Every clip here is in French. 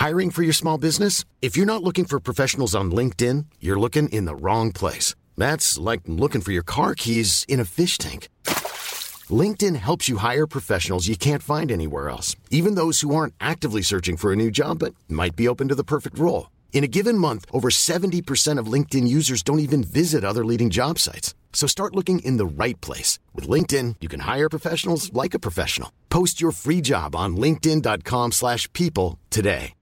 Hiring for your small business? If you're not looking for professionals on LinkedIn, you're looking in the wrong place. That's like looking for your car keys in a fish tank. LinkedIn helps you hire professionals you can't find anywhere else, even those who aren't actively searching for a new job but might be open to the perfect role. In a given month, over 70% of LinkedIn users don't even visit other leading job sites. So start looking in the right place. With LinkedIn, you can hire professionals like a professional. Post your free job on linkedin.com/people today.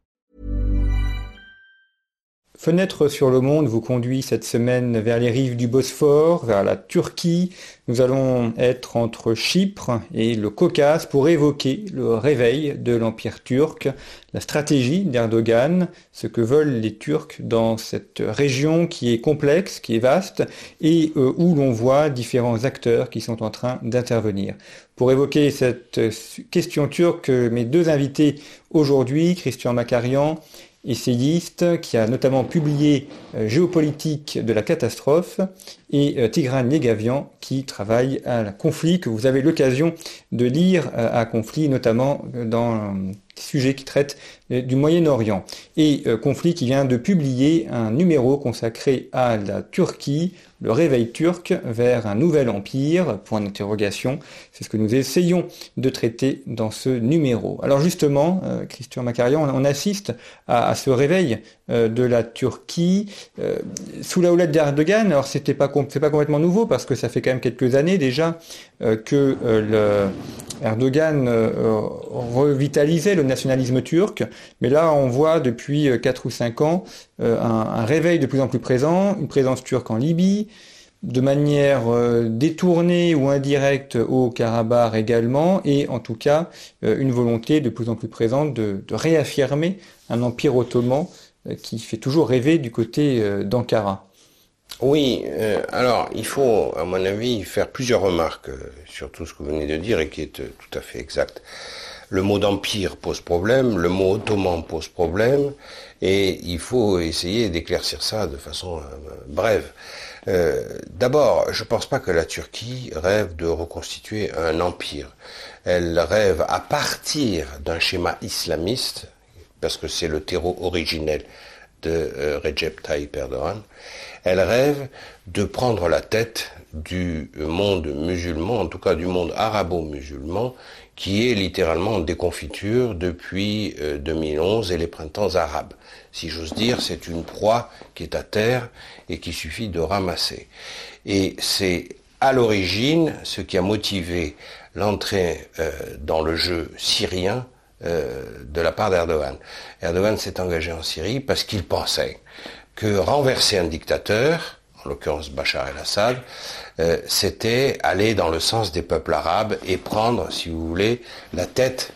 Fenêtre sur le monde vous conduit cette semaine vers les rives du Bosphore, vers la Turquie. Nous allons être entre Chypre et le Caucase pour évoquer le réveil de l'Empire turc, la stratégie d'Erdogan, ce que veulent les Turcs dans cette région qui est complexe, qui est vaste et où l'on voit différents acteurs qui sont en train d'intervenir. Pour évoquer cette question turque, mes deux invités aujourd'hui, Christian Makarian, essayiste qui a notamment publié Géopolitique de la catastrophe, et Tigran Yegavian qui travaille à un conflit que vous avez l'occasion de lire à conflit, notamment dans des sujets qui traitent du Moyen-Orient. Et conflit qui vient de publier un numéro consacré à la Turquie, le réveil turc vers un nouvel empire, point d'interrogation. C'est ce que nous essayons de traiter dans ce numéro. Alors justement, Christian Makarian, on assiste à ce réveil de la Turquie sous la houlette d'Erdogan. Alors c'est pas complètement nouveau parce que ça fait quand même quelques années déjà que Erdogan revitalisait le nationalisme turc, mais là on voit depuis 4 ou 5 ans un réveil de plus en plus présent, une présence turque en Libye, de manière détournée ou indirecte au Karabakh également, et en tout cas une volonté de plus en plus présente de réaffirmer un empire ottoman qui fait toujours rêver du côté d'Ankara. Oui, alors il faut, à mon avis, faire plusieurs remarques sur tout ce que vous venez de dire et qui est tout à fait exact. Le mot d'empire pose problème, le mot ottoman pose problème, et il faut essayer d'éclaircir ça de façon brève. D'abord, je ne pense pas que la Turquie rêve de reconstituer un empire. Elle rêve à partir d'un schéma islamiste, parce que c'est le terreau originel de Recep Tayyip Erdogan. Elle rêve de prendre la tête du monde musulman, en tout cas du monde arabo-musulman, qui est littéralement en déconfiture depuis 2011 et les printemps arabes. Si j'ose dire, c'est une proie qui est à terre et qu'il suffit de ramasser. Et c'est à l'origine ce qui a motivé l'entrée dans le jeu syrien de la part d'Erdogan. Erdogan s'est engagé en Syrie parce qu'il pensait que renverser un dictateur, en l'occurrence Bachar el-Assad, c'était aller dans le sens des peuples arabes et prendre, si vous voulez, la tête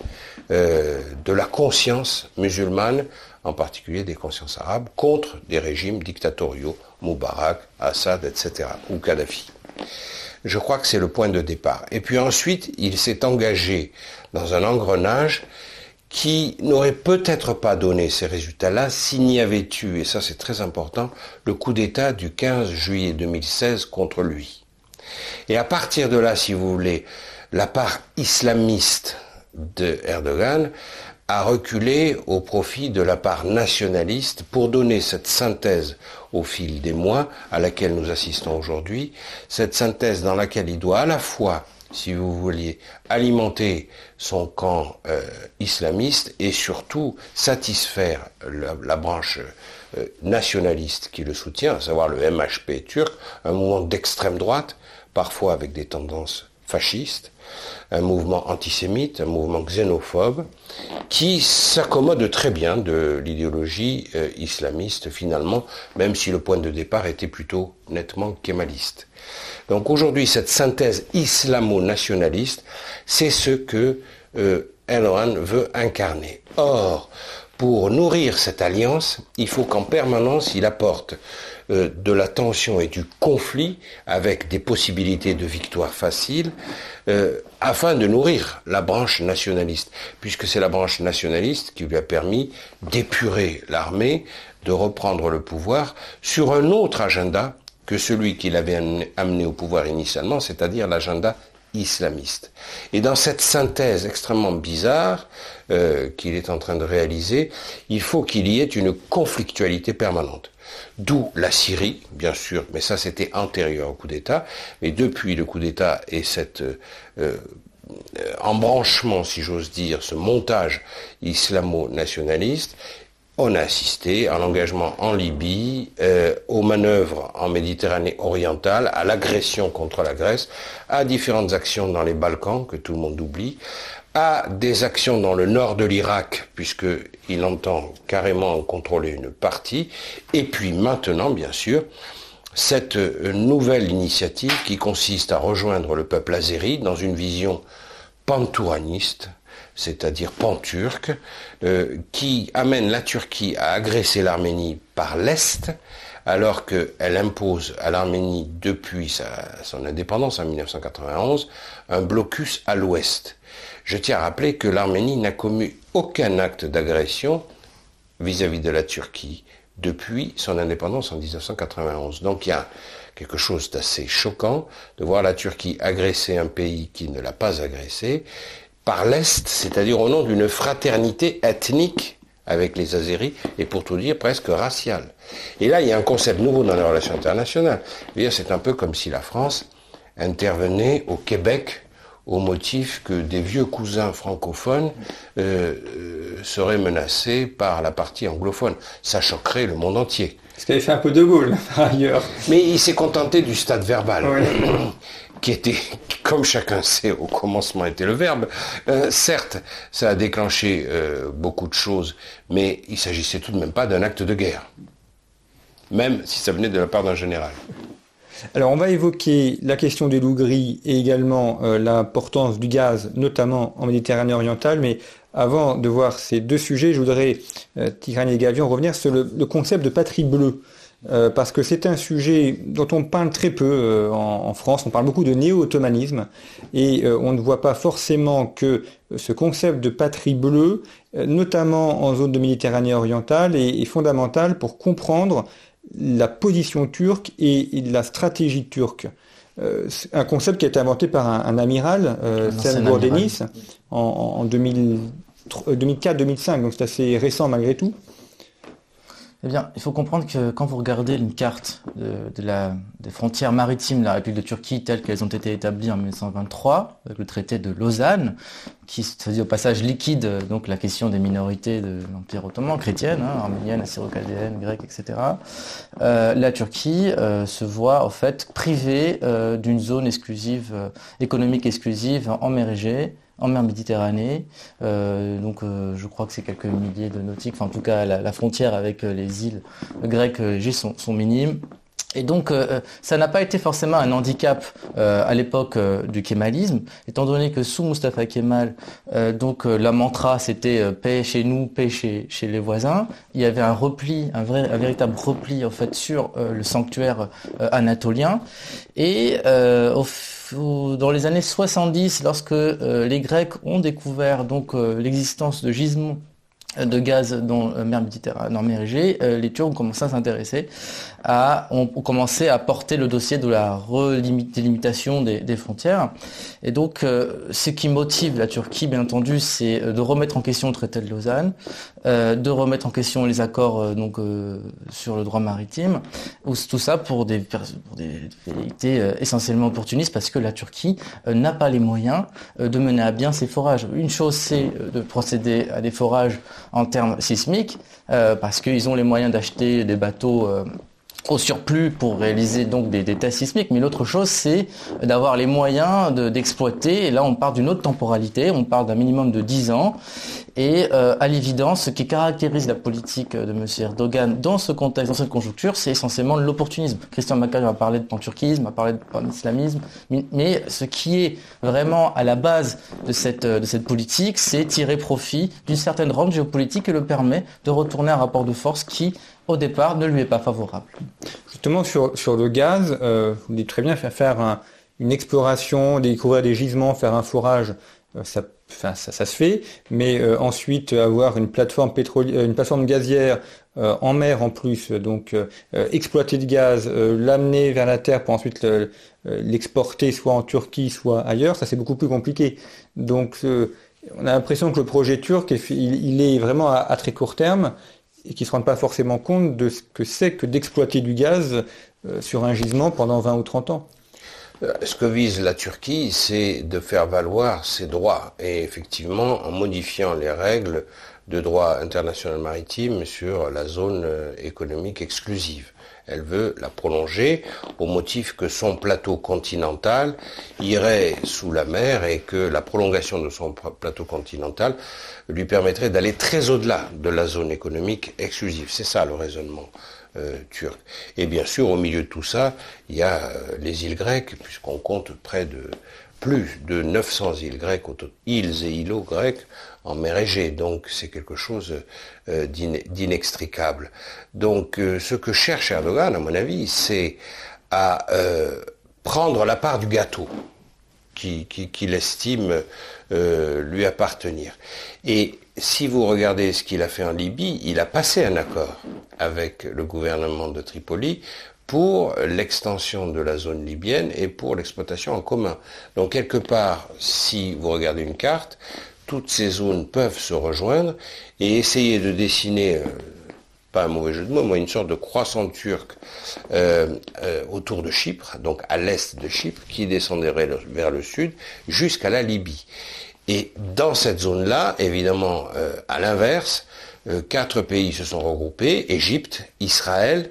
de la conscience musulmane, en particulier des consciences arabes, contre des régimes dictatoriaux, Moubarak, Assad, etc., ou Kadhafi. Je crois que c'est le point de départ. Et puis ensuite, il s'est engagé dans un engrenage qui n'aurait peut-être pas donné ces résultats-là s'il n'y avait eu, et ça c'est très important, le coup d'État du 15 juillet 2016 contre lui. Et à partir de là, si vous voulez, la part islamiste de Erdogan a reculé au profit de la part nationaliste pour donner cette synthèse au fil des mois à laquelle nous assistons aujourd'hui, cette synthèse dans laquelle il doit à la fois, si vous vouliez, alimenter son camp islamiste et surtout satisfaire la branche nationaliste qui le soutient, à savoir le MHP turc, un mouvement d'extrême droite, parfois avec des tendances fascistes, un mouvement antisémite, un mouvement xénophobe, qui s'accommode très bien de l'idéologie islamiste finalement, même si le point de départ était plutôt nettement kémaliste. Donc aujourd'hui, cette synthèse islamo-nationaliste, c'est ce que Erdogan veut incarner. Or, pour nourrir cette alliance, il faut qu'en permanence, il apporte de la tension et du conflit avec des possibilités de victoire facile afin de nourrir la branche nationaliste, puisque c'est la branche nationaliste qui lui a permis d'épurer l'armée, de reprendre le pouvoir sur un autre agenda que celui qu'il avait amené au pouvoir initialement, c'est-à-dire l'agenda islamiste. Et dans cette synthèse extrêmement bizarre qu'il est en train de réaliser, il faut qu'il y ait une conflictualité permanente. D'où la Syrie, bien sûr, mais ça c'était antérieur au coup d'État, mais depuis le coup d'État et cet embranchement, si j'ose dire, ce montage islamo-nationaliste, on a assisté à l'engagement en Libye, aux manœuvres en Méditerranée orientale, à l'agression contre la Grèce, à différentes actions dans les Balkans, que tout le monde oublie, à des actions dans le nord de l'Irak, puisqu'il entend carrément contrôler une partie, et puis maintenant, bien sûr, cette nouvelle initiative qui consiste à rejoindre le peuple azéri dans une vision pantouraniste, c'est-à-dire pan-turc, qui amène la Turquie à agresser l'Arménie par l'Est, alors qu'elle impose à l'Arménie, depuis son indépendance en 1991, un blocus à l'Ouest. Je tiens à rappeler que l'Arménie n'a commis aucun acte d'agression vis-à-vis de la Turquie depuis son indépendance en 1991. Donc il y a quelque chose d'assez choquant de voir la Turquie agresser un pays qui ne l'a pas agressé par l'Est, c'est-à-dire au nom d'une fraternité ethnique avec les Azéris, et pour tout dire, presque raciale. Et là, il y a un concept nouveau dans les relations internationales. C'est un peu comme si la France intervenait au Québec au motif que des vieux cousins francophones seraient menacés par la partie anglophone. Ça choquerait le monde entier. Ce qu'avait fait un peu De Gaulle, par ailleurs. Mais il s'est contenté du stade verbal. Oui. Qui était, comme chacun sait, au commencement était le verbe. Certes, ça a déclenché beaucoup de choses, mais il s'agissait tout de même pas d'un acte de guerre, même si ça venait de la part d'un général. Alors on va évoquer la question des loups gris et également l'importance du gaz, notamment en Méditerranée orientale, mais avant de voir ces deux sujets, je voudrais, Tigran et Gavion, revenir sur le concept de patrie bleue. Parce que c'est un sujet dont on parle très peu en France. On parle beaucoup de néo-ottomanisme et on ne voit pas forcément que ce concept de patrie bleue, notamment en zone de Méditerranée orientale, est fondamental pour comprendre la position turque et la stratégie turque. Un concept qui a été inventé par un amiral, Sen Bourdenis, en 2004-2005, donc c'est assez récent malgré tout. Eh bien, il faut comprendre que quand vous regardez une carte des frontières maritimes de la République de Turquie telles qu'elles ont été établies en 1923, avec le traité de Lausanne, qui faisait au passage liquide donc la question des minorités de l'Empire ottoman, chrétiennes, arméniennes, assyro-chaldéennes, grecques, etc. La Turquie se voit en fait privée d'une zone exclusive, économique exclusive en mer Égée, en mer Méditerranée, je crois que c'est quelques milliers de nautiques, enfin en tout cas la frontière avec les îles grecques sont minimes. Et donc ça n'a pas été forcément un handicap à l'époque du kémalisme, étant donné que sous Mustafa Kemal, la mantra c'était paix chez nous, paix chez les voisins. Il y avait un repli, un véritable repli en fait sur le sanctuaire anatolien. Et dans les années 70, lorsque les Grecs ont découvert l'existence de gisements de gaz dans la mer Méditerranée, en mer Égée, les Turcs ont commencé à s'intéresser ont commencé à porter le dossier de la délimitation des frontières. Et donc, ce qui motive la Turquie, bien entendu, c'est de remettre en question le traité de Lausanne, de remettre en question les accords sur le droit maritime, tout ça pour des velléités essentiellement opportunistes, parce que la Turquie n'a pas les moyens de mener à bien ses forages. Une chose, c'est de procéder à des forages en termes sismiques, parce qu'ils ont les moyens d'acheter des bateaux au surplus pour réaliser donc des tests sismiques, mais l'autre chose c'est d'avoir les moyens d'exploiter, et là on parle d'une autre temporalité, on parle d'un minimum de 10 ans, et à l'évidence ce qui caractérise la politique de M. Erdogan dans ce contexte, dans cette conjoncture, c'est essentiellement l'opportunisme. Christian Macaj a parlé de panturquisme, a parlé de panislamisme, mais ce qui est vraiment à la base de cette politique, c'est tirer profit d'une certaine rente géopolitique et le permet de retourner un rapport de force qui au départ ne lui est pas favorable. Justement sur le gaz, vous dites très bien, faire une exploration, découvrir des gisements, faire un forage, ça enfin ça se fait, mais ensuite avoir une plateforme une plateforme gazière en mer en plus, donc exploiter le gaz, l'amener vers la terre pour ensuite l'exporter soit en Turquie, soit ailleurs, ça c'est beaucoup plus compliqué. Donc on a l'impression que le projet turc, il est vraiment à très court terme et qu'ils ne se rendent pas forcément compte de ce que c'est que d'exploiter du gaz sur un gisement pendant 20 ou 30 ans. Ce que vise la Turquie, c'est de faire valoir ses droits. Et effectivement, en modifiant les règles de droit international maritime sur la zone économique exclusive. Elle veut la prolonger au motif que son plateau continental irait sous la mer et que la prolongation de son plateau continental lui permettrait d'aller très au-delà de la zone économique exclusive. C'est ça le raisonnement turc. Et bien sûr, au milieu de tout ça, il y a les îles grecques, puisqu'on compte plus de 900 îles grecques, îles et îlots grecs en mer Égée. Donc c'est quelque chose d'inextricable. Donc ce que cherche Erdogan, à mon avis, c'est à prendre la part du gâteau qu'il estime lui appartenir. Et si vous regardez ce qu'il a fait en Libye, il a passé un accord avec le gouvernement de Tripoli pour l'extension de la zone libyenne et pour l'exploitation en commun. Donc quelque part, si vous regardez une carte, toutes ces zones peuvent se rejoindre et essayer de dessiner, pas un mauvais jeu de mots, mais une sorte de croissant turc autour de Chypre, donc à l'est de Chypre, qui descendrait vers le sud jusqu'à la Libye. Et dans cette zone-là, évidemment, à l'inverse, 4 pays se sont regroupés, Égypte, Israël,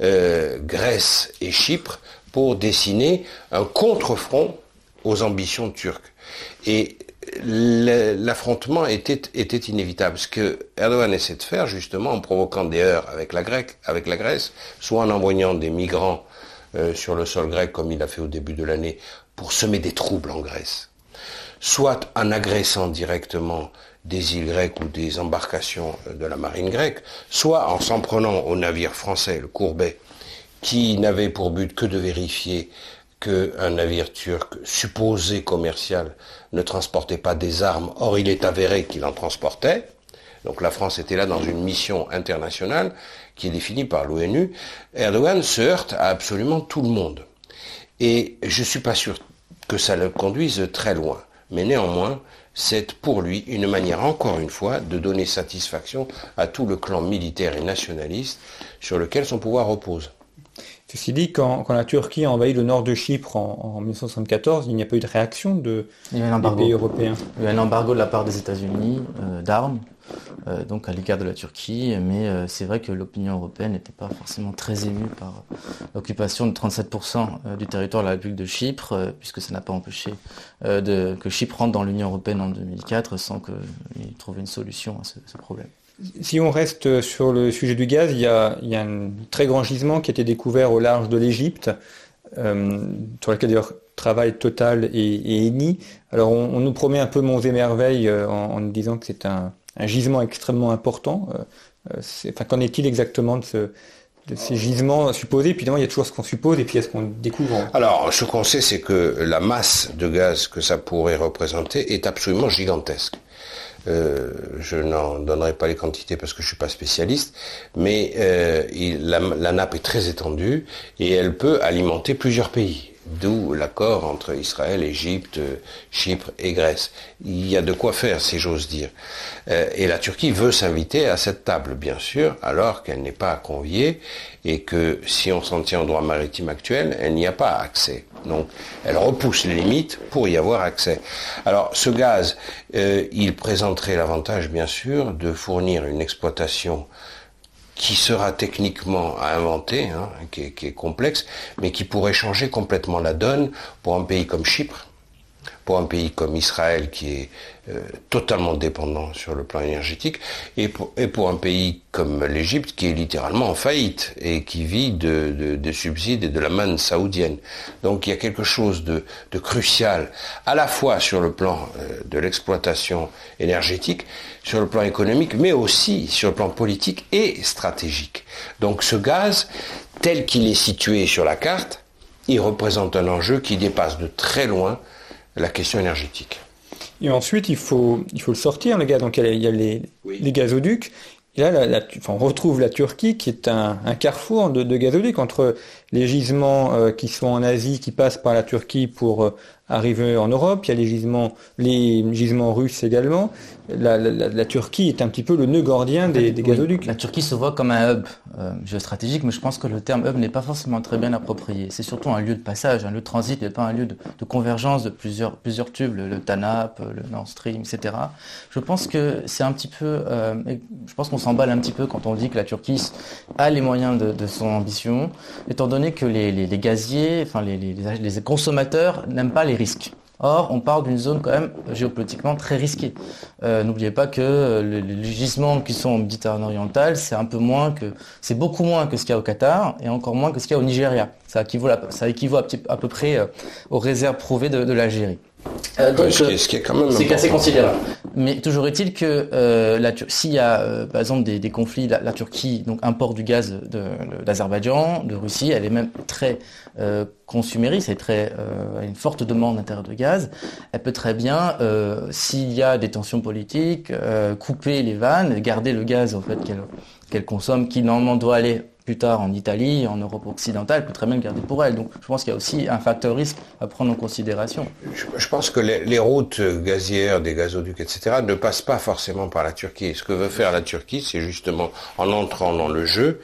Grèce et Chypre, pour dessiner un contre-front aux ambitions turques. Et l'affrontement était inévitable. Ce que Erdogan essaie de faire, justement, en provoquant des heurts avec la Grèce, soit en envoyant des migrants sur le sol grec, comme il a fait au début de l'année, pour semer des troubles en Grèce, soit en agressant directement des îles grecques ou des embarcations de la marine grecque, soit en s'en prenant au navire français, le Courbet, qui n'avait pour but que de vérifier qu'un navire turc supposé commercial ne transportait pas des armes. Or, il est avéré qu'il en transportait. Donc la France était là dans une mission internationale qui est définie par l'ONU. Erdogan se heurte à absolument tout le monde. Et je ne suis pas sûr que ça le conduise très loin. Mais néanmoins, c'est pour lui une manière, encore une fois, de donner satisfaction à tout le clan militaire et nationaliste sur lequel son pouvoir repose. Ceci dit, quand la Turquie a envahi le nord de Chypre en 1974, il n'y a pas eu de réaction des pays européens. Il y a un embargo de la part des États-Unis d'armes, donc à l'égard de la Turquie, mais c'est vrai que l'opinion européenne n'était pas forcément très émue par l'occupation de 37% du territoire de la République de Chypre, puisque ça n'a pas empêché que Chypre rentre dans l'Union européenne en 2004 sans qu'ils trouvent une solution à ce problème. Si on reste sur le sujet du gaz, il y a un très grand gisement qui a été découvert au large de l'Égypte, sur lequel d'ailleurs travaille Total et Eni. Alors on nous promet un peu monts et merveilles en nous disant que c'est un gisement extrêmement important. Qu'en est-il exactement de ces gisements supposés? Puis évidemment, il y a toujours ce qu'on suppose et puis il y a ce qu'on découvre. Alors, ce qu'on sait, c'est que la masse de gaz que ça pourrait représenter est absolument gigantesque. Je n'en donnerai pas les quantités parce que je suis pas spécialiste, mais la nappe est très étendue et elle peut alimenter plusieurs pays. D'où l'accord entre Israël, Égypte, Chypre et Grèce. Il y a de quoi faire, si j'ose dire. Et la Turquie veut s'inviter à cette table, bien sûr, alors qu'elle n'est pas conviée et que si on s'en tient au droit maritime actuel, elle n'y a pas accès. Donc, elle repousse les limites pour y avoir accès. Alors, ce gaz, il présenterait l'avantage, bien sûr, de fournir une exploitation qui sera techniquement à inventer, qui est complexe, mais qui pourrait changer complètement la donne pour un pays comme Chypre, pour un pays comme Israël qui est totalement dépendant sur le plan énergétique, et pour un pays comme l'Égypte qui est littéralement en faillite et qui vit de subsides et de la manne saoudienne. Donc il y a quelque chose de crucial, à la fois sur le plan de l'exploitation énergétique, sur le plan économique, mais aussi sur le plan politique et stratégique. Donc ce gaz, tel qu'il est situé sur la carte, il représente un enjeu qui dépasse de très loin la question énergétique. Et ensuite, il faut le sortir, le gaz. Donc, il y a les gazoducs. Et là, on retrouve la Turquie qui est un carrefour de gazoducs entre les gisements qui sont en Asie, qui passent par la Turquie pour arriver en Europe. Il y a les gisements russes également. La Turquie est un petit peu le nœud gordien des gazoducs. La Turquie se voit comme un hub géostratégique, mais je pense que le terme hub n'est pas forcément très bien approprié. C'est surtout un lieu de passage, un lieu de transit, mais pas un lieu de convergence de plusieurs tubes, le TANAP, le Nord Stream, etc. Je pense que c'est un petit peu... je pense qu'on s'emballe un petit peu quand on dit que la Turquie a les moyens de son ambition, étant donné que les gaziers, enfin les consommateurs n'aiment pas les risques. Or, on parle d'une zone quand même géopolitiquement très risquée. N'oubliez pas que les gisements qui sont en Méditerranée orientale, c'est beaucoup moins que ce qu'il y a au Qatar et encore moins que ce qu'il y a au Nigeria. Ça équivaut à peu près aux réserves prouvées de l'Algérie. Ce qui est quand même c'est assez considérable. Mais toujours est-il que s'il y a par exemple des conflits, la Turquie donc importe du gaz d'Azerbaïdjan, de Russie, elle est même très consumériste, une forte demande intérieure de gaz. Elle peut très bien, s'il y a des tensions politiques, couper les vannes, garder le gaz en fait qu'elle consomme, qui normalement doit aller plus tard en Italie, en Europe occidentale, elle peut très bien le garder pour elle. Donc je pense qu'il y a aussi un facteur risque à prendre en considération. Je pense que les routes gazières, des gazoducs, etc. ne passent pas forcément par la Turquie. Ce que veut faire la Turquie, c'est justement, en entrant dans le jeu,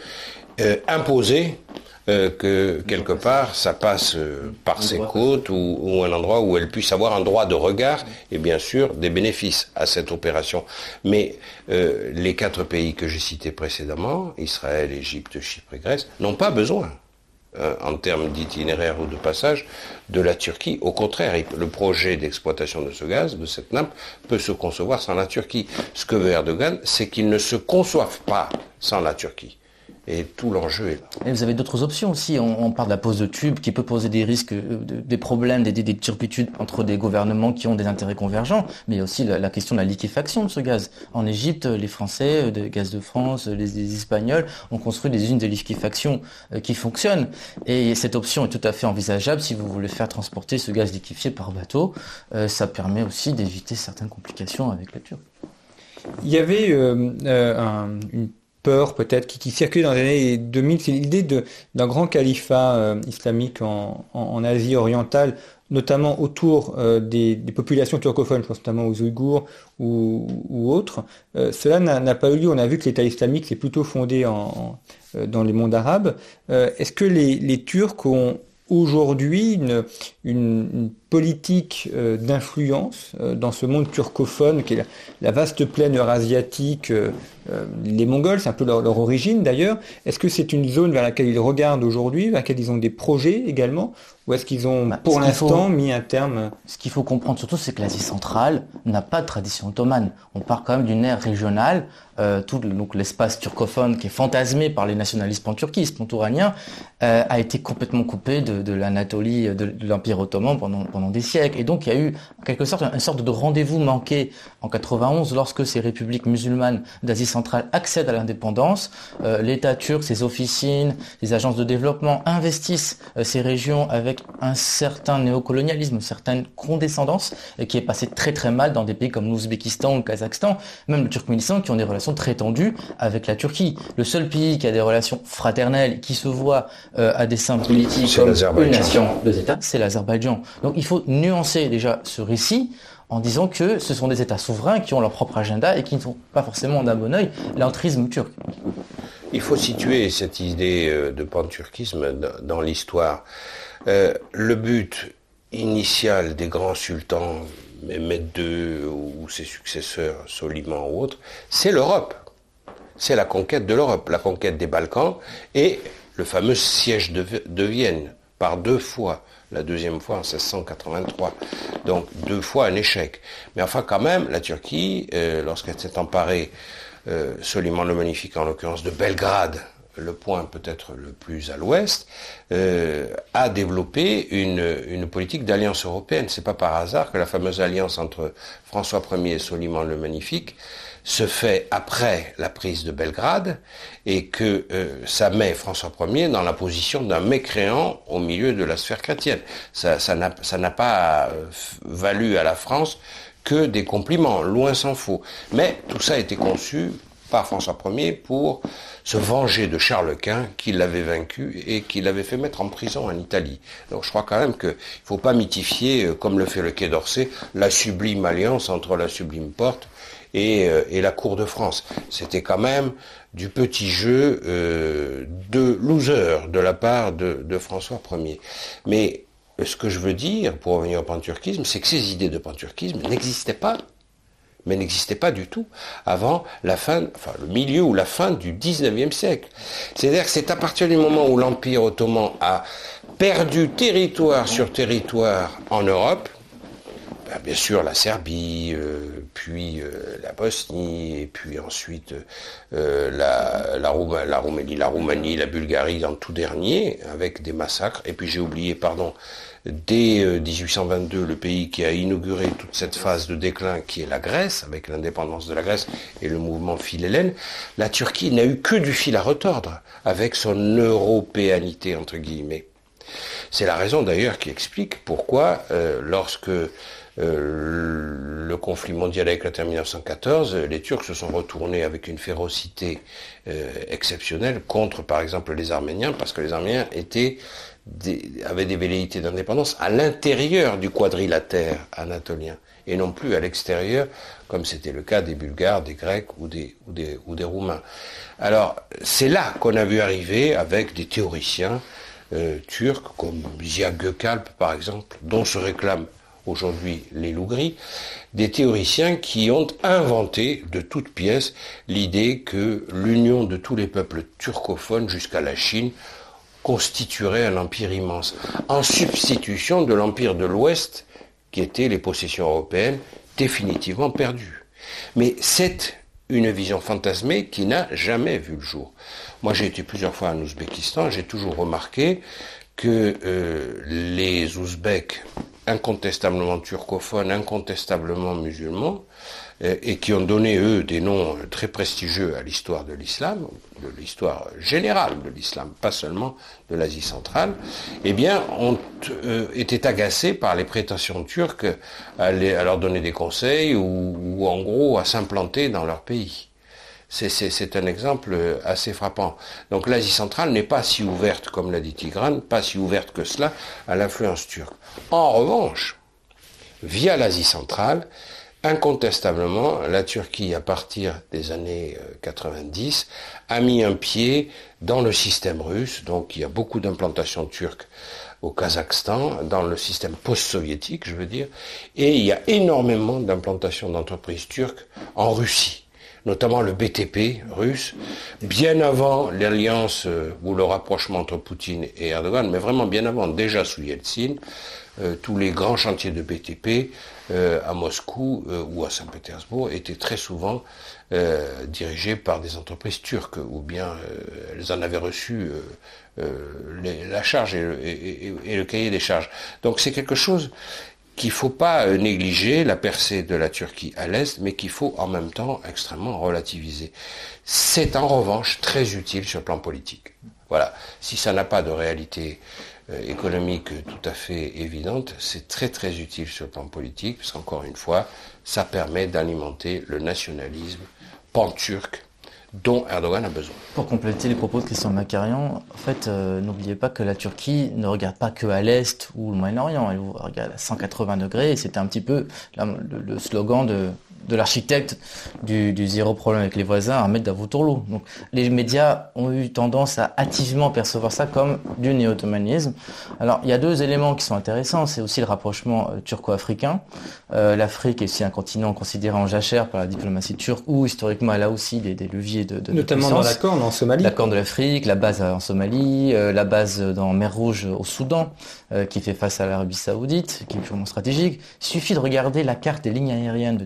imposer que quelque part ça passe par ses côtes ou un endroit où elle puisse avoir un droit de regard et bien sûr des bénéfices à cette opération. Mais les 4 pays que j'ai cités précédemment, Israël, Égypte, Chypre et Grèce, n'ont pas besoin en termes d'itinéraire ou de passage de la Turquie. Au contraire, le projet d'exploitation de ce gaz, de cette nappe, peut se concevoir sans la Turquie. Ce que veut Erdogan, c'est qu'il ne se conçoive pas sans la Turquie. Et tout l'enjeu est là. Et vous avez d'autres options aussi. On parle de la pose de tubes qui peut poser des risques, des problèmes, des turpitudes entre des gouvernements qui ont des intérêts convergents. Mais il y a aussi la question de la liquéfaction de ce gaz. En Égypte, les Français, de Gaz de France, les Espagnols ont construit des usines de liquéfaction qui fonctionnent. Et cette option est tout à fait envisageable si vous voulez faire transporter ce gaz liquéfié par bateau. Ça permet aussi d'éviter certaines complications avec la Turquie. Il y avait une peur peut-être qui circulait dans les années 2000, c'est l'idée d'un grand califat islamique en Asie orientale, notamment autour des populations turcophones, je pense notamment aux Ouïghours ou autres. Cela n'a pas eu lieu. On a vu que l'État islamique s'est plutôt fondé dans les mondes arabes. Est-ce que les Turcs ont aujourd'hui une politique d'influence dans ce monde turcophone qui est la vaste plaine eurasiatique, les Mongols, c'est un peu leur origine d'ailleurs. Est-ce que c'est une zone vers laquelle ils regardent aujourd'hui, vers laquelle ils ont des projets également, ou est-ce qu'ils ont pour l'instant mis un terme? Ce qu'il faut comprendre surtout, c'est que l'Asie centrale n'a pas de tradition ottomane. On part quand même d'une ère régionale. Donc l'espace turcophone qui est fantasmé par les nationalistes pan-turquistes, pan-touraniens, a été complètement coupé de l'Anatolie, de l'Empire ottoman pendant des siècles. Et donc il y a eu en quelque sorte une sorte de rendez-vous manqué en 91 lorsque ces républiques musulmanes d'Asie centrale accèdent à l'indépendance. L'État turc, ses officines, les agences de développement investissent ces régions avec un certain néocolonialisme, une certaine condescendance qui est passée très très mal dans des pays comme l'Ouzbékistan ou le Kazakhstan, même le Turkménistan qui ont des relations très tendues avec la Turquie. Le seul pays qui a des relations fraternelles, qui se voit à des fins politiques comme une nation, 2 États, c'est l'Azerbaïdjan. Donc il faut nuancer déjà ce récit en disant que ce sont des États souverains qui ont leur propre agenda et qui ne sont pas forcément d'un bon œil l'entrisme turc. Il faut situer cette idée de panturquisme dans l'histoire. Le but initial des grands sultans, Mehmed II ou ses successeurs, Soliman ou autres, c'est l'Europe. C'est la conquête de l'Europe, la conquête des Balkans et le fameux siège de Vienne, par 2 fois. La deuxième fois en 1683. Donc 2 fois un échec. Mais enfin quand même, la Turquie, lorsqu'elle s'est emparée, Soliman le Magnifique en l'occurrence, de Belgrade, le point peut-être le plus à l'ouest, a développé une politique d'alliance européenne. C'est pas par hasard que la fameuse alliance entre François Ier et Soliman le Magnifique se fait après la prise de Belgrade et que ça met François Ier dans la position d'un mécréant au milieu de la sphère chrétienne. Ça n'a pas valu à la France que des compliments, loin s'en faut. Mais tout ça a été conçu par François Ier pour se venger de Charles Quint, qui l'avait vaincu et qui l'avait fait mettre en prison en Italie. Donc je crois quand même qu'il ne faut pas mythifier, comme le fait le Quai d'Orsay, la sublime alliance entre la sublime porte et la cour de France. C'était quand même du petit jeu de loser de la part de François Ier. Mais ce que je veux dire, pour revenir au panturquisme, c'est que ces idées de panturquisme n'existaient pas. Mais n'existait pas du tout avant le milieu ou la fin du XIXe siècle. C'est-à-dire que c'est à partir du moment où l'Empire ottoman a perdu territoire sur territoire en Europe, bien sûr la Serbie, puis la Bosnie, et puis ensuite la Roumanie, la Bulgarie en tout dernier, avec des massacres, et puis j'ai oublié, dès 1822, le pays qui a inauguré toute cette phase de déclin qui est la Grèce, avec l'indépendance de la Grèce et le mouvement philhellène, la Turquie n'a eu que du fil à retordre avec son européanité, entre guillemets. C'est la raison d'ailleurs qui explique pourquoi, lorsque le conflit mondial a éclaté en 1914, les Turcs se sont retournés avec une férocité exceptionnelle contre, par exemple, les Arméniens, parce que les Arméniens avaient des velléités d'indépendance à l'intérieur du quadrilatère anatolien, et non plus à l'extérieur, comme c'était le cas des Bulgares, des Grecs ou des Roumains. Alors, c'est là qu'on a vu arriver, avec des théoriciens turcs, comme Ziya Gökalp, par exemple, dont se réclament aujourd'hui les Lougris, des théoriciens qui ont inventé de toutes pièces l'idée que l'union de tous les peuples turcophones jusqu'à la Chine constituerait un empire immense, en substitution de l'empire de l'Ouest, qui était les possessions européennes, définitivement perdues. Mais c'est une vision fantasmée qui n'a jamais vu le jour. Moi, j'ai été plusieurs fois en Ouzbékistan, j'ai toujours remarqué que les Ouzbeks, incontestablement turcophones, incontestablement musulmans, et qui ont donné, eux, des noms très prestigieux à l'histoire de l'islam, de l'histoire générale de l'islam, pas seulement de l'Asie centrale, eh bien, ont été agacés par les prétentions turques à leur donner des conseils ou en gros à s'implanter dans leur pays. C'est un exemple assez frappant. Donc l'Asie centrale n'est pas si ouverte, comme l'a dit Tigran, pas si ouverte que cela à l'influence turque. En revanche, via l'Asie centrale, incontestablement, la Turquie, à partir des années 90, a mis un pied dans le système russe. Donc il y a beaucoup d'implantations turques au Kazakhstan, dans le système post-soviétique, je veux dire, et il y a énormément d'implantations d'entreprises turques en Russie, notamment le BTP russe, bien avant l'alliance ou le rapprochement entre Poutine et Erdogan, mais vraiment bien avant, déjà sous Yeltsin, tous les grands chantiers de BTP à Moscou ou à Saint-Pétersbourg étaient très souvent dirigés par des entreprises turques, ou bien elles en avaient reçu la charge et le cahier des charges. Donc c'est quelque chose qu'il ne faut pas négliger, la percée de la Turquie à l'Est, mais qu'il faut en même temps extrêmement relativiser. C'est en revanche très utile sur le plan politique. Voilà. Si ça n'a pas de réalité économique tout à fait évidente, c'est très très utile sur le plan politique, parce qu'encore une fois, ça permet d'alimenter le nationalisme pan-turc dont Erdogan a besoin. Pour compléter les propos de Christian Macarian, en fait, n'oubliez pas que la Turquie ne regarde pas que à l'Est ou le Moyen-Orient, elle regarde à 180 degrés, et c'était un petit peu le slogan de l'architecte du zéro problème avec les voisins, Ahmed Davutoglu. Donc les médias ont eu tendance à hâtivement percevoir ça comme du néo-ottomanisme. Alors il y a deux éléments qui sont intéressants, c'est aussi le rapprochement turco-africain. L'Afrique est aussi un continent considéré en jachère par la diplomatie turque, où historiquement elle a aussi des leviers de notamment dans la Corne en Somalie. La Corne de l'Afrique, la base en Somalie, la base dans Mer Rouge au Soudan, qui fait face à l'Arabie Saoudite, qui est purement stratégique. Il suffit de regarder la carte des lignes aériennes de Turkish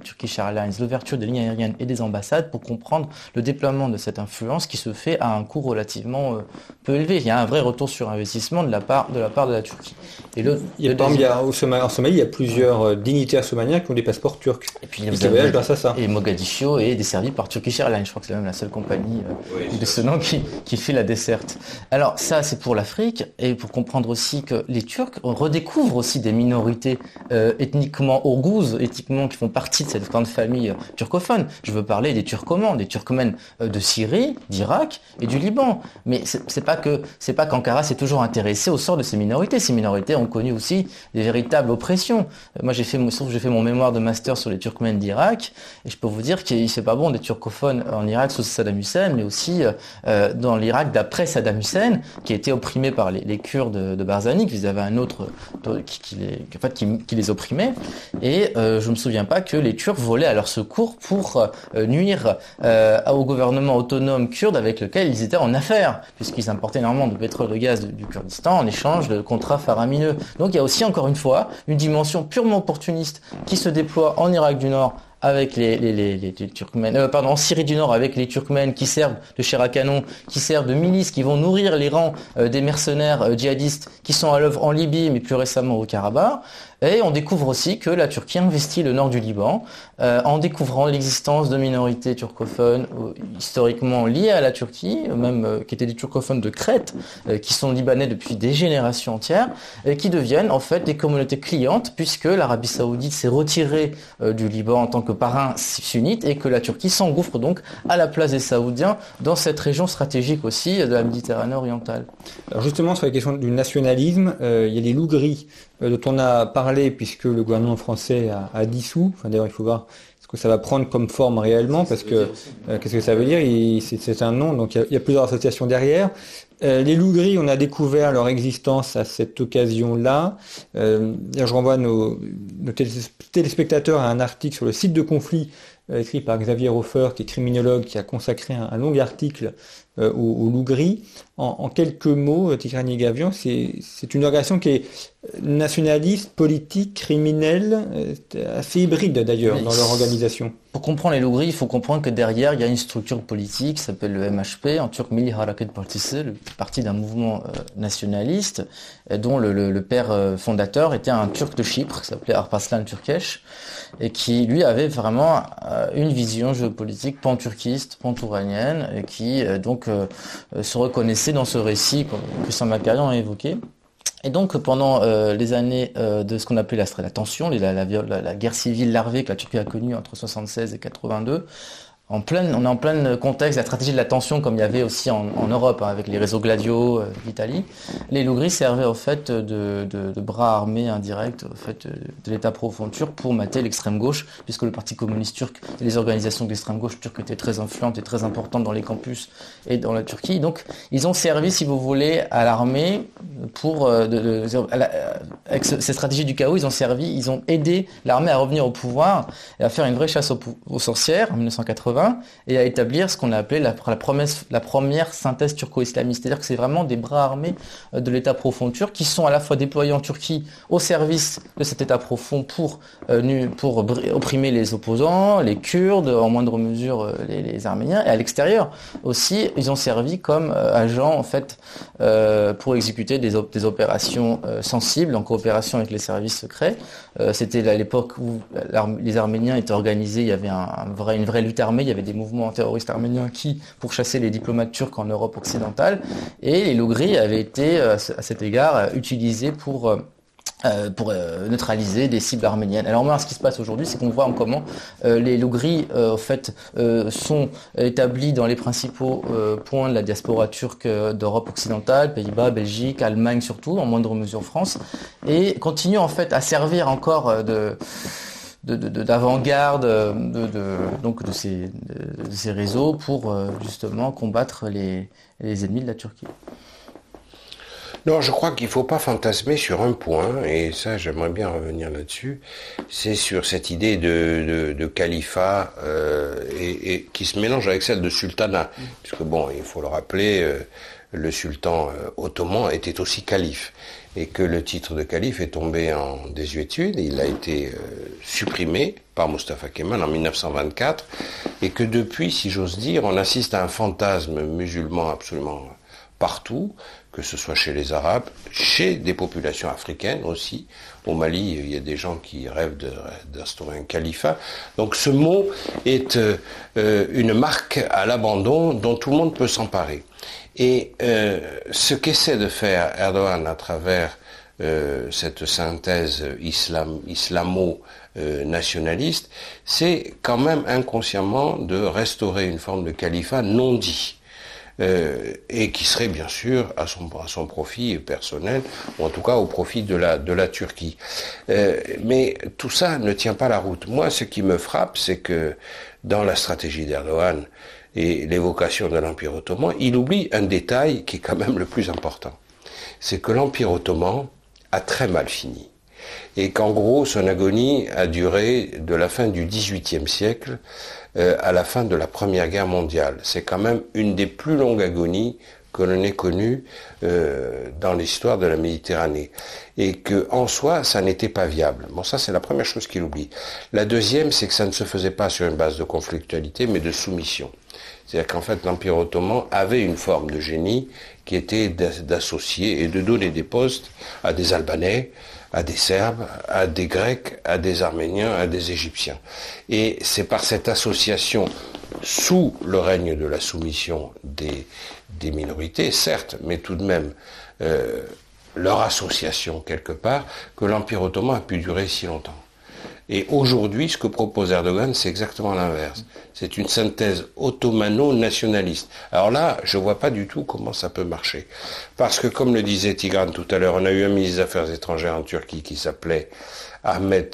Airlines, l'ouverture des lignes aériennes et des ambassades pour comprendre le déploiement de cette influence qui se fait à un coût relativement peu élevé. Il y a un vrai retour sur investissement de la part de la Turquie. Et en Somalie, il y a plusieurs dignitaires somaliens qui ont des passeports turcs. Et puis qui voyagent grâce à ça. Et Mogadiscio est desservi par Turkish Airlines. Je crois que c'est même la seule compagnie de ce nom qui fait la desserte. Alors ça, c'est pour l'Afrique, et pour comprendre aussi que les Turcs redécouvrent aussi des minorités ethniquement ourgouzes, ethniquement qui font partie de cette grande famille turcophone. Je veux parler des Turkomans, des Turkmènes de Syrie, d'Irak et du Liban. Mais c'est pas qu'Ankara s'est toujours intéressé au sort de ces minorités. Ces minorités ont connu aussi des véritables oppressions. Moi, j'ai fait mon mémoire de master sur les Turkmènes d'Irak, et je peux vous dire que c'est pas bon des turcophones en Irak sous Saddam Hussein, mais aussi dans l'Irak d'après Saddam Hussein, qui a été opprimé par les Kurdes de Barzani, qu'ils avaient un autre qui les opprimait. Et je me souviens pas que les Turcs volaient à leur secours pour nuire au gouvernement autonome kurde avec lequel ils étaient en affaires, puisqu'ils importaient énormément de pétrole et de gaz du Kurdistan en échange de contrats faramineux. Donc il y a aussi, encore une fois, une dimension purement opportuniste qui se déploie en Irak du Nord avec les Turkmènes, en Syrie du Nord avec les Turkmènes qui servent de chair à canon, qui servent de milices, qui vont nourrir les rangs des mercenaires djihadistes qui sont à l'œuvre en Libye, mais plus récemment au Karabakh. Et on découvre aussi que la Turquie investit le nord du Liban en découvrant l'existence de minorités turcophones historiquement liées à la Turquie, même qui étaient des turcophones de Crète, qui sont libanais depuis des générations entières, et qui deviennent en fait des communautés clientes, puisque l'Arabie Saoudite s'est retirée du Liban en tant que parrain sunnite, et que la Turquie s'engouffre donc à la place des Saoudiens dans cette région stratégique aussi de la Méditerranée orientale. Alors justement, sur la question du nationalisme, il y a les loups gris dont on a parlé puisque le gouvernement français a dissous. Enfin, d'ailleurs, il faut voir ce que ça va prendre comme forme réellement, parce que qu'est-ce que ça veut dire? C'est un nom, donc il y a plusieurs associations derrière. Les loups gris, on a découvert leur existence à cette occasion-là. Je renvoie nos téléspectateurs à un article sur le site de conflit écrit par Xavier Hofer, qui est criminologue, qui a consacré un long article au loup gris. En quelques mots, Tigrani Gavian, c'est une organisation qui est nationaliste, politique, criminelle, assez hybride d'ailleurs dans leur organisation. Pour comprendre les loups gris, il faut comprendre que derrière, il y a une structure politique qui s'appelle le MHP, en turc Milli Hareket Partisi, le parti d'un mouvement nationaliste, dont le père fondateur était un Turc de Chypre, qui s'appelait Alparslan Türkeş, et qui, lui, avait vraiment une vision géopolitique pan-turquiste, pan-touranienne, et qui, donc, se reconnaissait dans ce récit que Christian Macarian a évoqué. Et donc pendant les années de ce qu'on appelait la tension, la guerre civile larvée que la Turquie a connue entre 1976 et 1982, on est en plein contexte de la stratégie de la tension, comme il y avait aussi en Europe, avec les réseaux Gladio d'Italie. Les loups gris servaient en fait de bras armés indirects en fait, de l'État profond turc pour mater l'extrême gauche, puisque le Parti communiste turc et les organisations d'extrême gauche turque étaient très influentes et très importantes dans les campus et dans la Turquie. Donc ils ont servi, si vous voulez, à l'armée pour avec ces stratégies du chaos, ils ont aidé l'armée à revenir au pouvoir et à faire une vraie chasse aux sorcières en 1980. Et à établir ce qu'on a appelé la première synthèse turco-islamiste. C'est-à-dire que c'est vraiment des bras armés de l'État profond turc qui sont à la fois déployés en Turquie au service de cet État profond pour opprimer les opposants, les Kurdes, en moindre mesure les Arméniens, et à l'extérieur aussi, ils ont servi comme agents en fait pour exécuter des opérations sensibles en coopération avec les services secrets. C'était à l'époque où les Arméniens étaient organisés, il y avait une vraie lutte armée, il y avait des mouvements terroristes arméniens qui pourchassaient les diplomates turcs en Europe occidentale, et les loups gris avaient été à cet égard utilisés pour neutraliser des cibles arméniennes. Alors moi, ce qui se passe aujourd'hui, c'est qu'on voit comment les loups gris en fait sont établis dans les principaux points de la diaspora turque d'Europe occidentale, Pays-Bas, Belgique, Allemagne surtout, en moindre mesure France, et continuent en fait à servir encore d'avant-garde donc de ces réseaux pour justement combattre les ennemis de la Turquie. Non, je crois qu'il ne faut pas fantasmer sur un point, et ça j'aimerais bien revenir là-dessus, c'est sur cette idée de califat et qui se mélange avec celle de sultanat. Puisque bon, il faut le rappeler, le sultan ottoman était aussi calife, et que le titre de calife est tombé en désuétude, il a été supprimé par Mustafa Kemal en 1924, et que depuis, si j'ose dire, on assiste à un fantasme musulman absolument partout, que ce soit chez les Arabes, chez des populations africaines aussi. Au Mali, il y a des gens qui rêvent d'instaurer un califat. Donc ce mot est une marque à l'abandon dont tout le monde peut s'emparer. Et ce qu'essaie de faire Erdogan à travers cette synthèse islamo-nationaliste, c'est quand même inconsciemment de restaurer une forme de califat non dit. Et qui serait bien sûr à son profit personnel, ou en tout cas au profit de la Turquie. Mais tout ça ne tient pas la route. Moi, ce qui me frappe, c'est que dans la stratégie d'Erdogan et l'évocation de l'Empire ottoman, il oublie un détail qui est quand même le plus important. C'est que l'Empire ottoman a très mal fini. Et qu'en gros, son agonie a duré de la fin du XVIIIe siècle à la fin de la Première Guerre mondiale. C'est quand même une des plus longues agonies que l'on ait connues dans l'histoire de la Méditerranée. Et que, en soi, ça n'était pas viable. Bon, ça, c'est la première chose qu'il oublie. La deuxième, c'est que ça ne se faisait pas sur une base de conflictualité, mais de soumission. C'est-à-dire qu'en fait, l'Empire ottoman avait une forme de génie qui était d'associer et de donner des postes à des Albanais, à des Serbes, à des Grecs, à des Arméniens, à des Égyptiens. Et c'est par cette association sous le règne de la soumission des minorités, certes, mais tout de même leur association quelque part, que l'Empire ottoman a pu durer si longtemps. Et aujourd'hui, ce que propose Erdogan, c'est exactement l'inverse. C'est une synthèse ottomano-nationaliste. Alors là, je vois pas du tout comment ça peut marcher. Parce que, comme le disait Tigran tout à l'heure, on a eu un ministre des Affaires étrangères en Turquie qui s'appelait Ahmet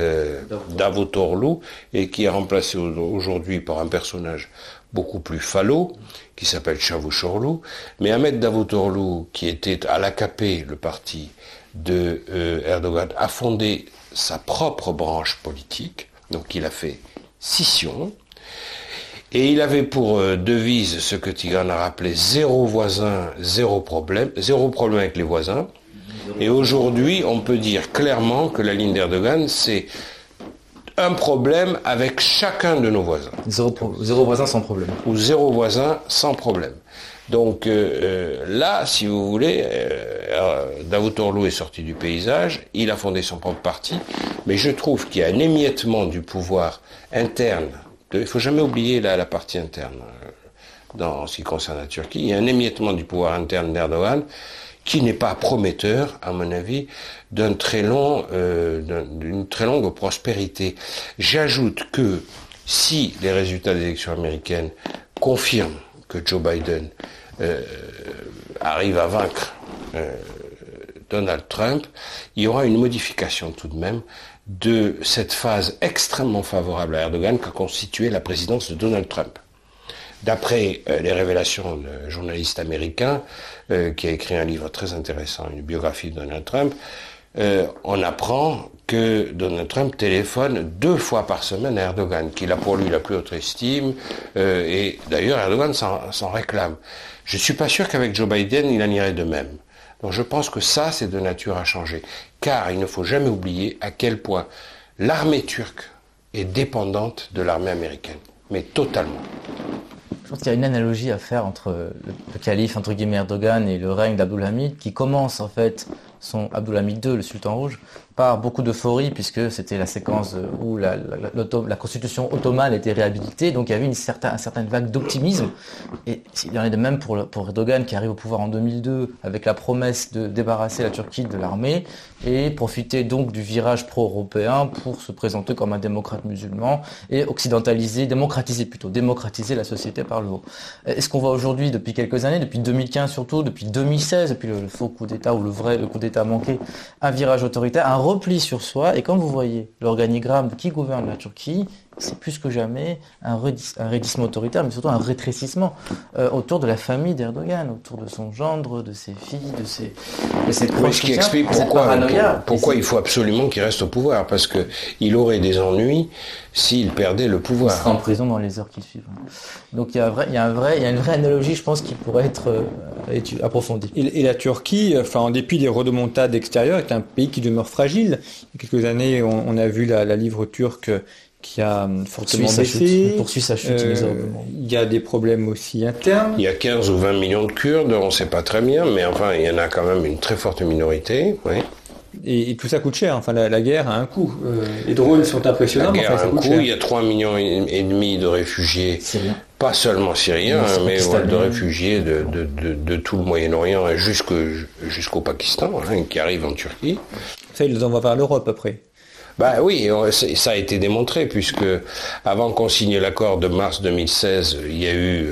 Davutoglu et qui est remplacé aujourd'hui par un personnage beaucoup plus falot, qui s'appelle Çavuşoğlu. Mais Ahmet Davutoglu, qui était à l'AKP, le parti de Erdogan, a fondé sa propre branche politique, donc il a fait scission, et il avait pour devise ce que Tigran a rappelé zéro voisin, zéro problème avec les voisins, et aujourd'hui on peut dire clairement que la ligne d'Erdogan c'est un problème avec chacun de nos voisins. Zéro voisin sans problème. Ou zéro voisin sans problème. Donc là, si vous voulez, Davutoglu est sorti du paysage, il a fondé son propre parti, mais je trouve qu'il y a un émiettement du pouvoir interne. Il ne faut jamais oublier la partie interne dans ce qui concerne la Turquie. Il y a un émiettement du pouvoir interne d'Erdogan qui n'est pas prometteur, à mon avis, d'une très longue prospérité. J'ajoute que si les résultats des élections américaines confirment que Joe Biden arrive à vaincre Donald Trump, il y aura une modification tout de même de cette phase extrêmement favorable à Erdogan qu'a constituée la présidence de Donald Trump. D'après les révélations d'un journaliste américain qui a écrit un livre très intéressant, une biographie de Donald Trump, on apprend que Donald Trump téléphone 2 fois par semaine à Erdogan, qu'il a pour lui la plus haute estime, et d'ailleurs Erdogan s'en réclame. Je ne suis pas sûr qu'avec Joe Biden il en irait de même. Donc je pense que ça c'est de nature à changer, car il ne faut jamais oublier à quel point l'armée turque est dépendante de l'armée américaine, mais totalement. Je pense qu'il y a une analogie à faire entre le calife, entre guillemets, Erdogan et le règne d'Abdulhamid, qui commence en fait son Abdulhamid II, le sultan rouge, par beaucoup d'euphorie, puisque c'était la séquence où la constitution ottomane était réhabilitée, donc il y avait une certaine vague d'optimisme, et il y en est de même pour Erdogan, qui arrive au pouvoir en 2002, avec la promesse de débarrasser la Turquie de l'armée, et profiter donc du virage pro-européen pour se présenter comme un démocrate musulman, et démocratiser la société par le haut. Est-ce qu'on voit aujourd'hui, depuis quelques années, depuis 2015 surtout, depuis 2016, depuis le faux coup d'État, ou le coup d'État manqué, un virage autoritaire, un repli sur soi, et quand vous voyez l'organigramme qui gouverne la Turquie, c'est plus que jamais un raidissement autoritaire, mais surtout un rétrécissement autour de la famille d'Erdogan, autour de son gendre, de ses filles, de ses proches. Ce qui explique pourquoi il faut absolument qu'il reste au pouvoir, parce qu'il aurait des ennuis s'il perdait le pouvoir. Il sera en prison dans les heures qui suivent. Donc il y a une vraie analogie, je pense, qui pourrait être approfondie. Et la Turquie, en dépit des remontades extérieures, est un pays qui demeure fragile. Il y a quelques années, on a vu la livre turque qui a fortement baissé. Poursuit sa chute inexorablement. Il y a des problèmes aussi internes. Il y a 15 ou 20 millions de Kurdes, on ne sait pas très bien, mais enfin, il y en a quand même une très forte minorité. Oui. Et tout ça coûte cher. La guerre a un coût. Les drones sont impressionnants. La guerre a un coût. Il y a 3,5 millions de réfugiés. Syriens. Pas seulement syriens, mais de réfugiés de tout le Moyen-Orient jusqu'au Pakistan, qui arrivent en Turquie. Ça, ils les envoient vers l'Europe après. Oui, ça a été démontré, puisque avant qu'on signe l'accord de mars 2016, il y a eu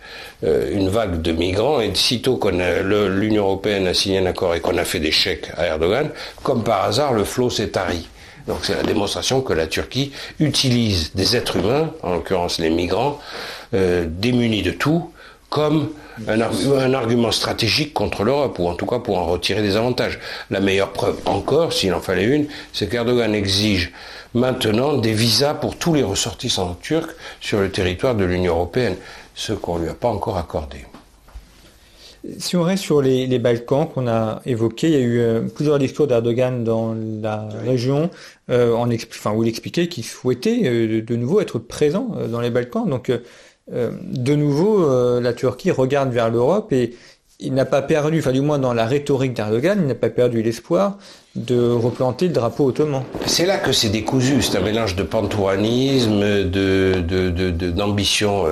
une vague de migrants, et sitôt l'Union européenne a signé un accord et qu'on a fait des chèques à Erdogan, comme par hasard, le flot s'est tari. Donc c'est la démonstration que la Turquie utilise des êtres humains, en l'occurrence les migrants, démunis de tout, comme un argument stratégique contre l'Europe, ou en tout cas pour en retirer des avantages. La meilleure preuve encore, s'il en fallait une, c'est qu'Erdogan exige maintenant des visas pour tous les ressortissants turcs sur le territoire de l'Union européenne, ce qu'on ne lui a pas encore accordé. Si on reste sur les Balkans qu'on a évoqués, il y a eu plusieurs discours d'Erdogan dans la région où il expliquait qu'il souhaitait de nouveau être présent dans les Balkans. Donc de nouveau, la Turquie regarde vers l'Europe et il n'a pas perdu, du moins dans la rhétorique d'Erdogan, il n'a pas perdu l'espoir de replanter le drapeau ottoman. C'est là que c'est décousu, c'est un mélange de pantouanisme, d'ambition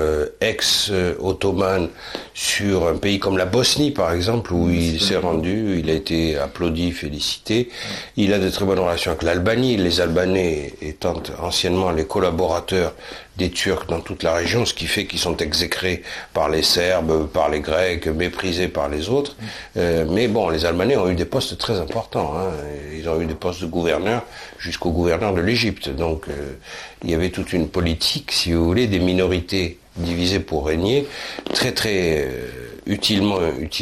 ex-ottomane sur un pays comme la Bosnie par exemple, où il s'est rendu, il a été applaudi, félicité. Il a de très bonnes relations avec l'Albanie, les Albanais étant anciennement les collaborateurs des Turcs dans toute la région, ce qui fait qu'ils sont exécrés par les Serbes, par les Grecs, méprisés par les autres. Mais bon, les Albanais ont eu des postes très importants. Ils ont eu des postes de gouverneurs jusqu'au gouverneur de l'Égypte. Donc il y avait toute une politique, si vous voulez, des minorités divisées pour régner, très très utilement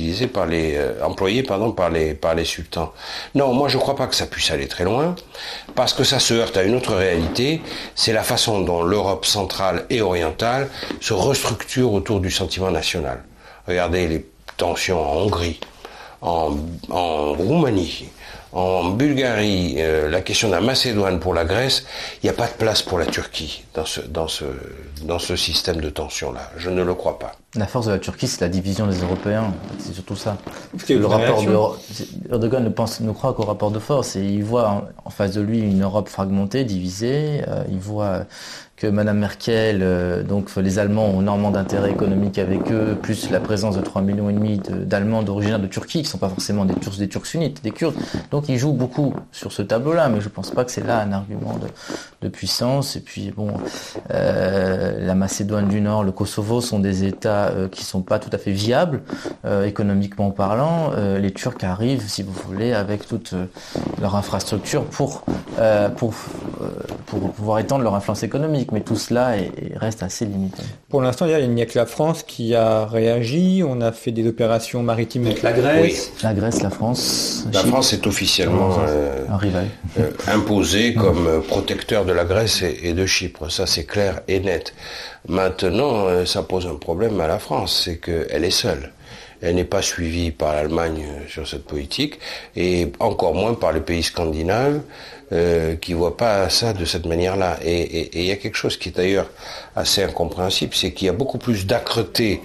employées par les sultans. Non, moi je ne crois pas que ça puisse aller très loin, parce que ça se heurte à une autre réalité, c'est la façon dont l'Europe centrale et orientale se restructure autour du sentiment national. Regardez les tensions en Hongrie, en Roumanie, en Bulgarie, la question de la Macédoine pour la Grèce, il n'y a pas de place pour la Turquie dans ce système de tension-là. Je ne le crois pas. La force de la Turquie, c'est la division des Européens. C'est surtout ça. Erdogan ne croit qu'au rapport de force et il voit en face de lui une Europe fragmentée, divisée. Il voit que Madame Merkel, donc les Allemands ont énormément d'intérêt économique avec eux, plus la présence de 3,5 millions d'Allemands d'origine de Turquie, qui ne sont pas forcément des Turcs sunnites, des Kurdes. Donc ils jouent beaucoup sur ce tableau-là, mais je ne pense pas que c'est là un argument de puissance. Et puis bon, la Macédoine du Nord, le Kosovo sont des États qui sont pas tout à fait viables, économiquement parlant. Les Turcs arrivent, si vous voulez, avec toute leur infrastructure pour pouvoir étendre leur influence économique. Mais tout cela reste assez limité. Pour l'instant, il n'y a que la France qui a réagi. On a fait des opérations maritimes avec la Grèce. Oui. La Grèce, la France. La France est officiellement un rival. Imposée comme protecteur de la Grèce et de Chypre. Ça, c'est clair et net. Maintenant, ça pose un problème à la France, c'est qu'elle est seule. Elle n'est pas suivie par l'Allemagne sur cette politique, et encore moins par les pays scandinaves, qui voient pas ça de cette manière-là. Et il y a quelque chose qui est d'ailleurs assez incompréhensible, c'est qu'il y a beaucoup plus d'âcreté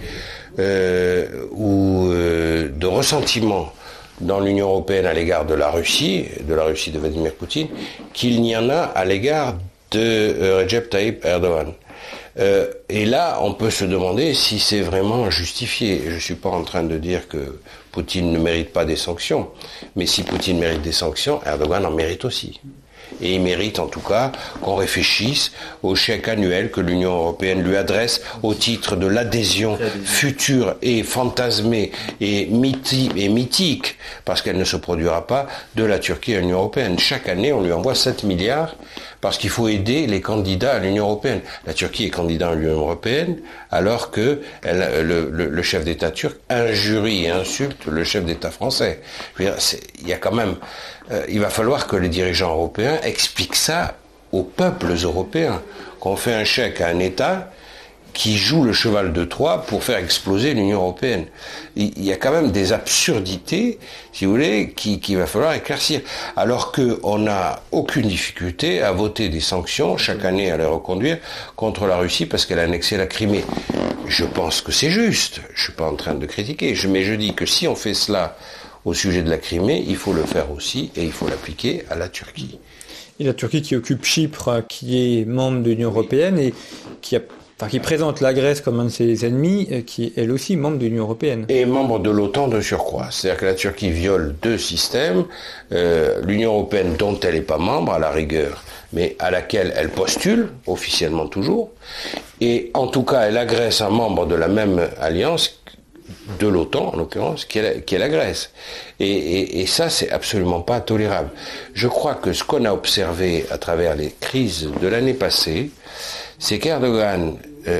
ou de ressentiment dans l'Union européenne à l'égard de la Russie de Vladimir Poutine, qu'il n'y en a à l'égard de Recep Tayyip Erdogan. Et là, on peut se demander si c'est vraiment justifié. Je ne suis pas en train de dire que Poutine ne mérite pas des sanctions, mais si Poutine mérite des sanctions, Erdogan en mérite aussi. Et il mérite en tout cas qu'on réfléchisse au chèque annuel que l'Union européenne lui adresse au titre de l'adhésion future et fantasmée et mythique, parce qu'elle ne se produira pas, de la Turquie à l'Union européenne. Chaque année, on lui envoie 7 milliards parce qu'il faut aider les candidats à l'Union européenne. La Turquie est candidat à l'Union européenne alors que le chef d'État turc injurie et insulte le chef d'État français. Je veux dire, il y a quand même... il va falloir que les dirigeants européens expliquent ça aux peuples européens, qu'on fait un chèque à un État qui joue le cheval de Troie pour faire exploser l'Union européenne. Il y a quand même des absurdités, si vous voulez, qu'il va falloir éclaircir. Alors qu'on n'a aucune difficulté à voter des sanctions, chaque année à les reconduire, contre la Russie parce qu'elle a annexé la Crimée. Je pense que c'est juste. Je suis pas en train de critiquer. Mais je dis que si on fait cela au sujet de la Crimée, il faut le faire aussi et il faut l'appliquer à la Turquie. Et la Turquie qui occupe Chypre, qui est membre de l'Union européenne et qui présente la Grèce comme un de ses ennemis, qui est elle aussi membre de l'Union européenne. Et membre de l'OTAN de surcroît. C'est-à-dire que la Turquie viole 2 systèmes, l'Union européenne dont elle n'est pas membre à la rigueur, mais à laquelle elle postule, officiellement toujours, et en tout cas elle agresse un membre de la même alliance, de l'OTAN en l'occurrence, qui est la Grèce. Et ça, c'est absolument pas tolérable. Je crois que ce qu'on a observé à travers les crises de l'année passée, c'est qu'Erdogan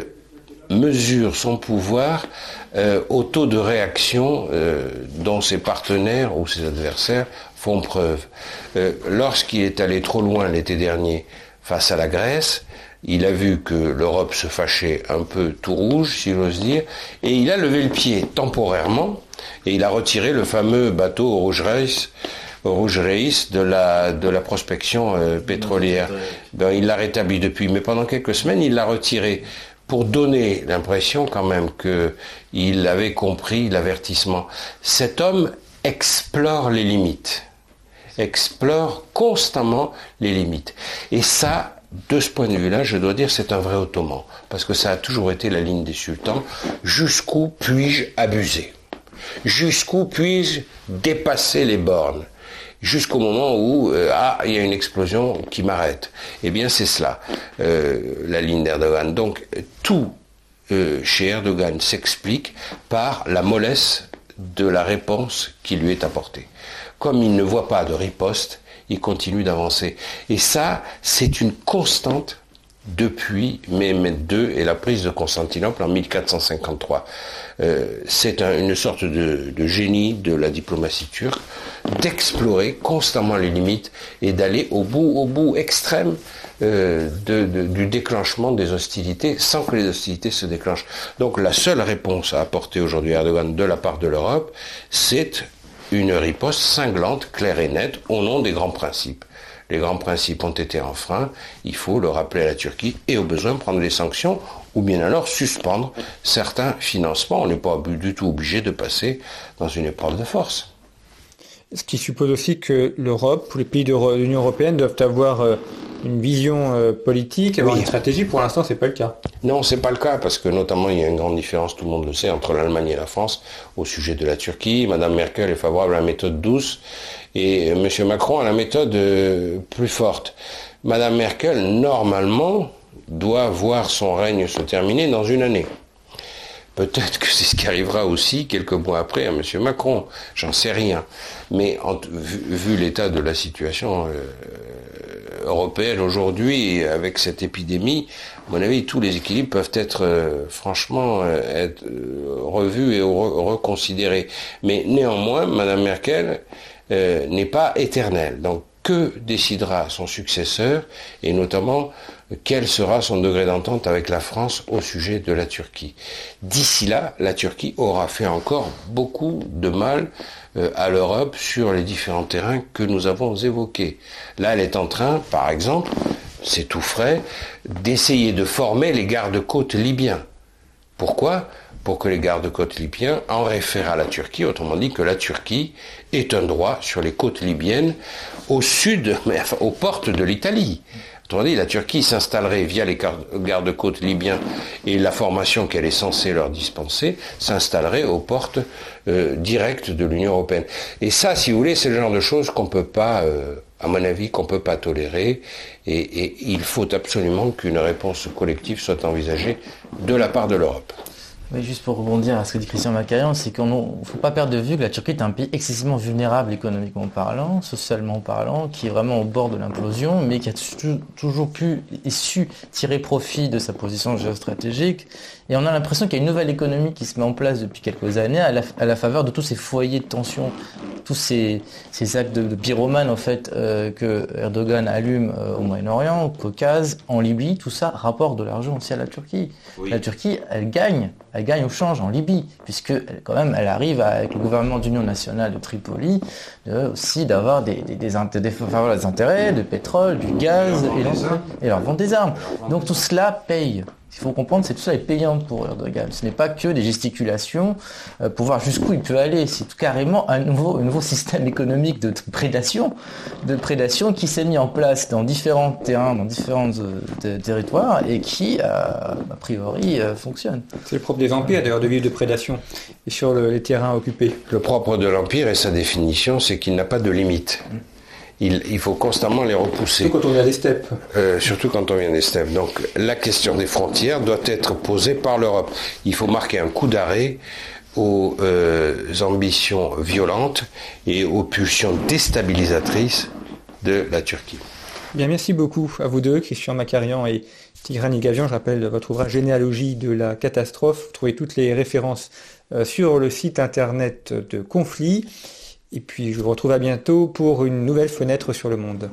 mesure son pouvoir au taux de réaction dont ses partenaires ou ses adversaires font preuve. Lorsqu'il est allé trop loin l'été dernier face à la Grèce, il a vu que l'Europe se fâchait un peu tout rouge, si j'ose dire, et il a levé le pied temporairement, et il a retiré le fameux bateau au Rouge Reis de la prospection pétrolière. Ben, il l'a rétabli depuis, mais pendant quelques semaines, il l'a retiré pour donner l'impression quand même qu'il avait compris l'avertissement. Cet homme explore les limites, explore constamment les limites. Et ça, de ce point de vue-là, je dois dire, c'est un vrai ottoman, parce que ça a toujours été la ligne des sultans. Jusqu'où puis-je abuser? Jusqu'où puis-je dépasser les bornes? Jusqu'au moment où, il y a une explosion qui m'arrête. Eh bien, c'est cela, la ligne d'Erdogan. Donc, tout chez Erdogan s'explique par la mollesse de la réponse qui lui est apportée. Comme il ne voit pas de riposte, il continue d'avancer. Et ça, c'est une constante depuis Mehmed II et la prise de Constantinople en 1453. C'est une sorte de génie de la diplomatie turque d'explorer constamment les limites et d'aller au bout extrême du déclenchement des hostilités sans que les hostilités se déclenchent. Donc la seule réponse à apporter aujourd'hui à Erdogan de la part de l'Europe, c'est une riposte cinglante, claire et nette, au nom des grands principes. Les grands principes ont été enfreints, il faut le rappeler à la Turquie et au besoin prendre des sanctions ou bien alors suspendre certains financements. On n'est pas du tout obligé de passer dans une épreuve de force. Ce qui suppose aussi que l'Europe, ou les pays de l'Union européenne doivent avoir une vision politique, avoir une stratégie. Pour l'instant, c'est pas le cas. Non, c'est pas le cas, parce que notamment il y a une grande différence, tout le monde le sait, entre l'Allemagne et la France au sujet de la Turquie. Madame Merkel est favorable à la méthode douce et Monsieur Macron à la méthode plus forte. Madame Merkel, normalement, doit voir son règne se terminer dans 1 année. Peut-être que c'est ce qui arrivera aussi quelques mois après à M. Macron, j'en sais rien. Mais vu l'état de la situation européenne aujourd'hui, avec cette épidémie, à mon avis, tous les équilibres peuvent être franchement être revus et reconsidérés. Mais néanmoins, Mme Merkel n'est pas éternelle. Donc que décidera son successeur et notamment quel sera son degré d'entente avec la France au sujet de la Turquie. D'ici là, la Turquie aura fait encore beaucoup de mal à l'Europe sur les différents terrains que nous avons évoqués. Là, elle est en train, par exemple, c'est tout frais, d'essayer de former les gardes-côtes libyens. Pourquoi ? Pour que les gardes-côtes libyens en réfèrent à la Turquie, autrement dit que la Turquie ait un droit sur les côtes libyennes au sud, mais enfin, aux portes de l'Italie. Autrement dit, la Turquie s'installerait via les gardes-côtes libyens et la formation qu'elle est censée leur dispenser s'installerait aux portes directes de l'Union européenne. Et ça, si vous voulez, c'est le genre de choses qu'on ne peut pas à mon avis, qu'on ne peut pas tolérer. Et il faut absolument qu'une réponse collective soit envisagée de la part de l'Europe. Oui, juste pour rebondir à ce que dit Christian Macarian, c'est qu'il ne faut pas perdre de vue que la Turquie est un pays excessivement vulnérable économiquement parlant, socialement parlant, qui est vraiment au bord de l'implosion, mais qui a toujours pu et su tirer profit de sa position géostratégique. Et on a l'impression qu'il y a une nouvelle économie qui se met en place depuis quelques années à la faveur de tous ces foyers de tension, tous ces actes de pyromane en fait que Erdogan allume au Moyen-Orient, au Caucase, en Libye. Tout ça rapporte de l'argent aussi à la Turquie. Oui. La Turquie, elle gagne au change en Libye, puisque quand même elle arrive avec le gouvernement d'union nationale de Tripoli aussi d'avoir des intérêts, de pétrole, du gaz et leur vendre des armes. Donc tout cela paye. Ce qu'il faut comprendre, c'est que tout ça est payant pour Erdogan. Ce n'est pas que des gesticulations pour voir jusqu'où il peut aller. C'est carrément un nouveau système économique de prédation qui s'est mis en place dans différents terrains, dans différents territoires et qui, a priori, fonctionne. C'est le propre des empires, d'ailleurs, de vivre de prédation et sur les terrains occupés. Le propre de l'empire et sa définition, c'est qu'il n'a pas de limite. Il faut constamment les repousser. Surtout quand on vient des steppes. Surtout quand on vient des steppes. Donc la question des frontières doit être posée par l'Europe. Il faut marquer un coup d'arrêt aux ambitions violentes et aux pulsions déstabilisatrices de la Turquie. Bien, merci beaucoup à vous deux, Christian Macarian et Tigran Igavian. Je rappelle votre ouvrage Généalogie de la catastrophe. Vous trouvez toutes les références sur le site internet de Conflit. Et puis je vous retrouve à bientôt pour une nouvelle fenêtre sur le monde.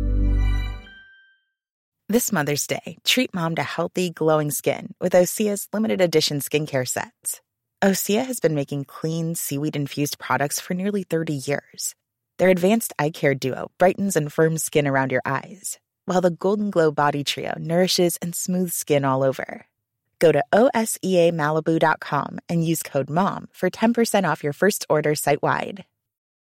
This Mother's Day, treat mom to healthy, glowing skin with Osea's limited edition skincare sets. Osea has been making clean, seaweed-infused products for nearly 30 years. Their advanced eye care duo brightens and firms skin around your eyes, while the Golden Glow Body Trio nourishes and smooths skin all over. Go to OSEAMalibu.com and use code MOM for 10% off your first order site-wide.